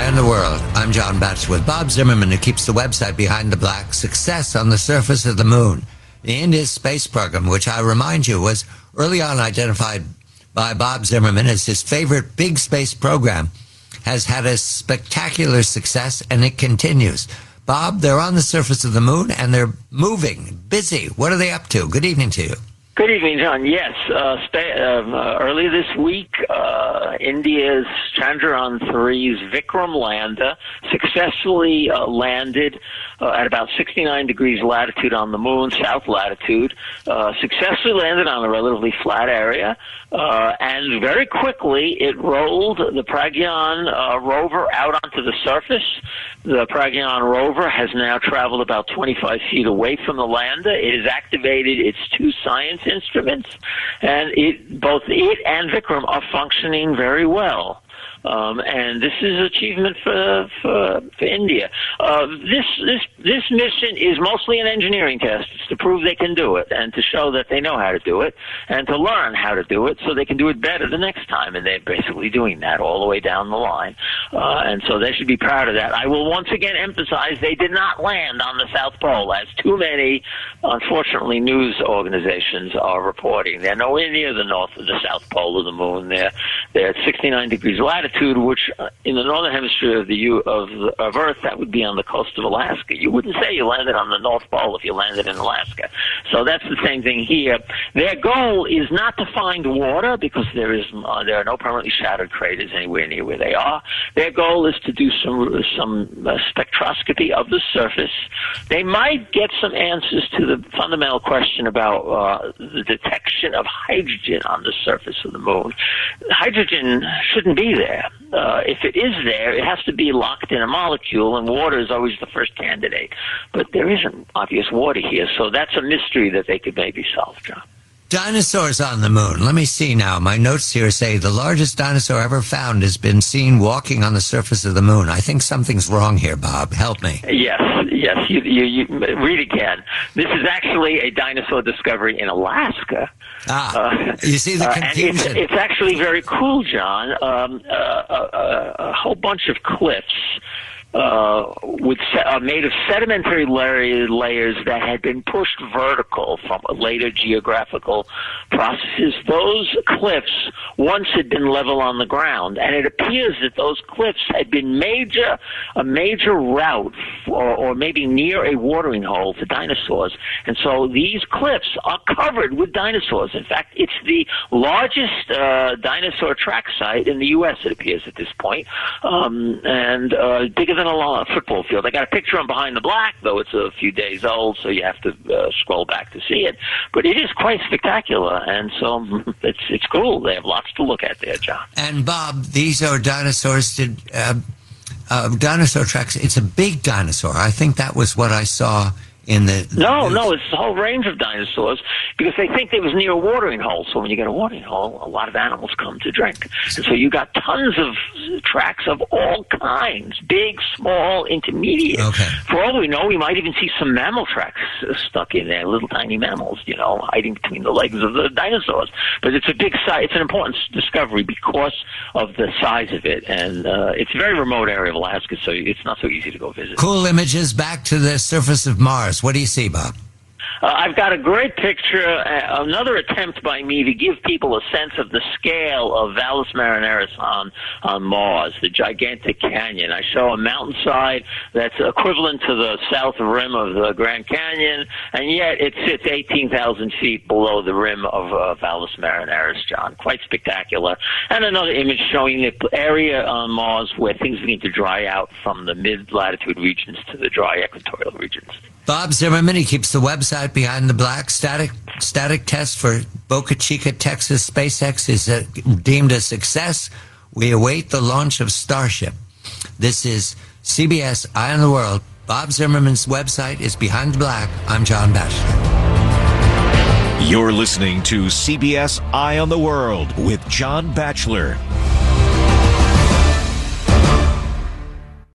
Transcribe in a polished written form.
on the World. I'm John Batchelor with Bob Zimmerman, who keeps the website Behind the Black, Success on the Surface of the Moon. The Indian space program, which I remind you was early on identified by Bob Zimmerman as his favorite big space program, has had a spectacular success, and it continues. Bob, they're on the surface of the moon, and they're moving, busy. What are they up to? Good evening to you. Good evening, John. Yes, early this week, India's Chandrayaan-3's Vikram lander successfully landed at about 69 degrees latitude on the moon, south latitude, successfully landed on a relatively flat area, and very quickly it rolled the Pragyan rover out onto the surface. The Pragyan rover has now traveled about 25 feet away from the lander. It has activated its two science instruments, and both it and Vikram are functioning very well. And this is an achievement for India. This mission is mostly an engineering test. It's to prove they can do it and to show that they know how to do it and to learn how to do it so they can do it better the next time. And they're basically doing that all the way down the line. And so they should be proud of that. I will once again emphasize they did not land on the South Pole, as too many, unfortunately, news organizations are reporting. They're nowhere near the north of the South Pole of the moon. They're at 69 degrees latitude, which in the northern hemisphere of Earth, that would be on the coast of Alaska. You wouldn't say you landed on the North Pole if you landed in Alaska. So that's the same thing here. Their goal is not to find water, because there are no permanently shattered craters anywhere near where they are. Their goal is to do some spectroscopy of the surface. They might get some answers to the fundamental question about the detection of hydrogen on the surface of the moon. Hydrogen shouldn't be there. If it is there, it has to be locked in a molecule, and water is always the first candidate. But there isn't obvious water here, so that's a mystery that they could maybe solve, John. Dinosaurs on the moon. Let me see now. My notes here say the largest dinosaur ever found has been seen walking on the surface of the moon. I think something's wrong here, Bob. Help me. Yes. You read again. This is actually a dinosaur discovery in Alaska. You see the confusion. It's actually very cool, John. A whole bunch of cliffs made of sedimentary layers that had been pushed vertical from later geographical processes. Those cliffs once had been level on the ground, and it appears that those cliffs had been a major route or maybe near a watering hole for dinosaurs. And so these cliffs are covered with dinosaurs. In fact, it's the largest dinosaur track site in the U.S., it appears at this point, and bigger than a football field. I got a picture on Behind the Black, though it's a few days old, so you have to scroll back to see it. But it is quite spectacular, and so it's cool. They have lots to look at there, John. And Bob, these are dinosaurs. Dinosaur tracks. It's a big dinosaur. I think that was what I saw in the No, it's a whole range of dinosaurs, because they think it was near a watering hole. So when you get a watering hole, a lot of animals come to drink. And so you got tons of tracks of all kinds, big, small, intermediate. Okay. For all we know, we might even see some mammal tracks stuck in there, little tiny mammals, hiding between the legs of the dinosaurs. But it's a big size. It's an important discovery because of the size of it, and it's a very remote area of Alaska, so it's not so easy to go visit. Cool images back to the surface of Mars. What do you see, Bob? I've got a great picture, another attempt by me to give people a sense of the scale of Valles Marineris on Mars, the gigantic canyon. I show a mountainside that's equivalent to the south rim of the Grand Canyon, and yet it sits 18,000 feet below the rim of Valles Marineris, John. Quite spectacular. And another image showing the area on Mars where things begin to dry out from the mid-latitude regions to the dry equatorial regions. Bob Zimmerman, he keeps the website Behind the Black. Static test for Boca Chica, Texas. SpaceX is deemed a success. We await the launch of Starship. This is CBS Eye on the World. Bob Zimmerman's website is Behind the Black. I'm John Batchelor. You're listening to CBS Eye on the World with John Batchelor.